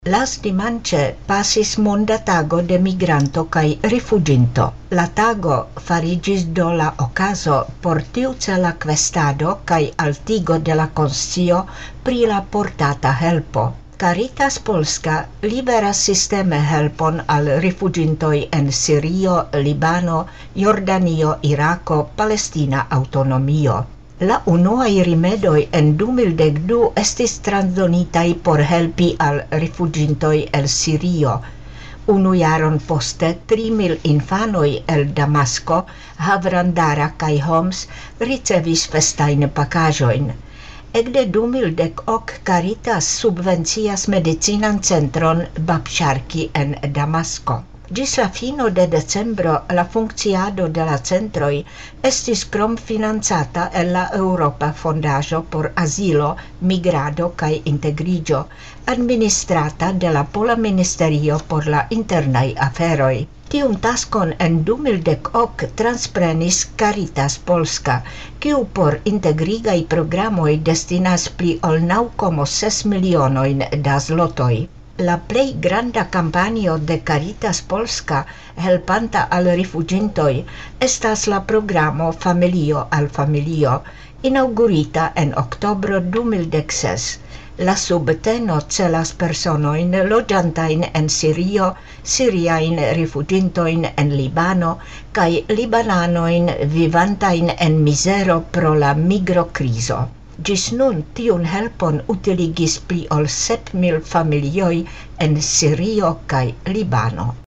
Lastdimanĉe pasis monda tago de migranto kaj rifuĝinto. La tago fariĝis do la okazo por tiucela kvestado kaj altigo de la konscio pri la portata helpo. Caritas Polska liveras sisteme helpon al rifuĝintoj en Sirio, Libano, Jordanio, Irako, Palestina Aŭtonomio. La unuaj rimedoj en 2012 estis transdonitaj por helpi al rifuĝintoj el Sirio. Unu jaron poste 3,000 infanoj el Damasko, Havrandara kaj Homs ricevis festajn pakaĵojn. Ekde 2010 Caritas subvencias medicinan centron Babŝarki en Damasko. Ĝis la fino de decembro la funkciado de la centroj estis kromfinancata el la Eŭropa Fondaĵo por Azilo, Migrado kaj Integriĝo, administrata de la Pola Ministerio por la Internaj Aferoj. Tiun taskon en 2010 transprenis Caritas Polska, kiu por integrigaj programoj destinas pli ol 9,6 milionojn da zlotoj. La plej granda kampanjo de Caritas Polska helpanta al rifuĝintoj estas la programo Familio al Familio, inaŭgurita en oktobro 2016. La subteno celas personojn loĝantajn en Sirio, siriajn rifuĝintojn en Libano kaj libananojn vivantajn en mizero pro la migrokrizo. Ĝis nun tiun helpon utiligis pli ol 7,000 familioj en Sirio kaj Libano.